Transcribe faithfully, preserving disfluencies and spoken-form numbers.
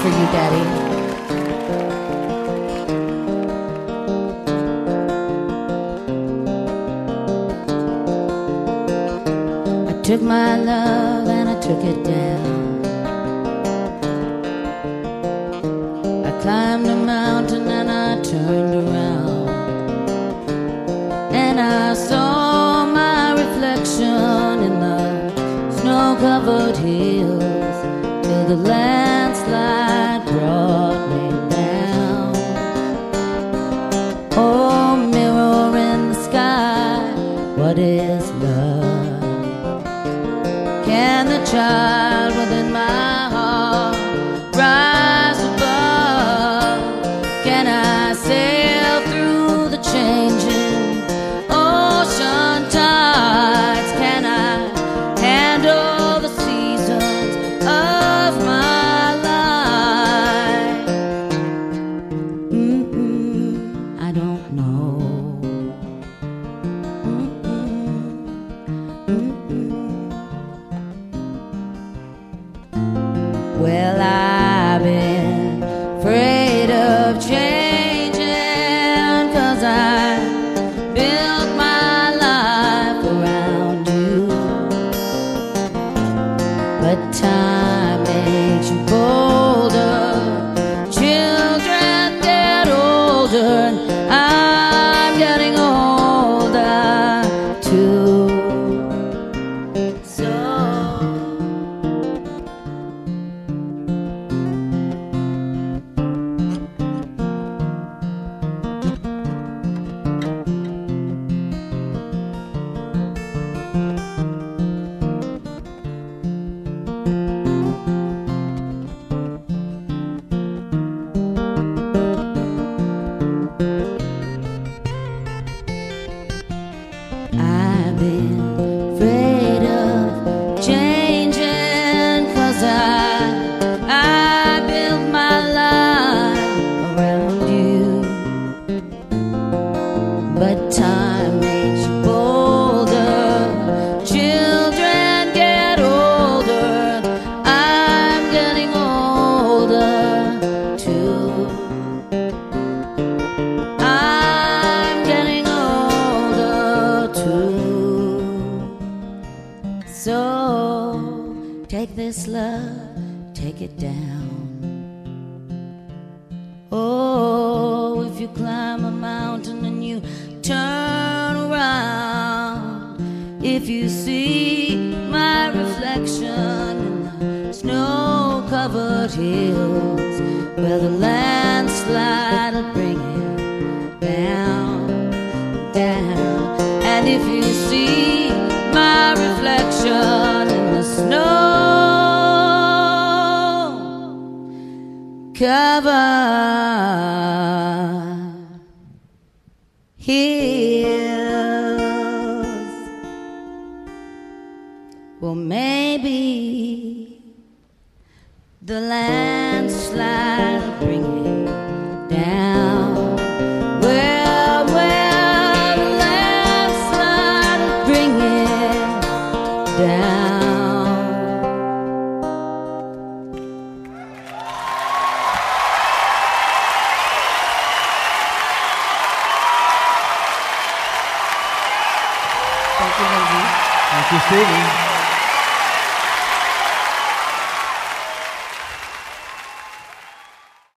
for you, Daddy. Took my love and I took it down. I climbed a mountain and I turned around, and I saw my reflection in the snow-covered hills, till the landslide brought me down. Oh, mirror in the sky, what is love? Can the child within my heart rise above? Can I sail through the changing ocean tides? Can I handle the seasons of my life? Mm-mm, I don't know. Well, I've been afraid of changing, 'cause I built my life around you. But time makes you bolder, children get older, and I'm getting older too. So I've been afraid of changing, 'cause I, I built my life around you. But time makes you bolder, children get older, I'm getting older too. I'm getting older too. So take this love, take it down. Oh, if you climb a mountain and you turn around, if you see my reflection in the snow-covered hills, where the landslide will bring it down, down. And if you see my reflection in the snow covered hills, well, maybe the landslide will bring it down. Well, well, the landslide will bring it down. Thank you, Lindsay. Thank you, Stevie.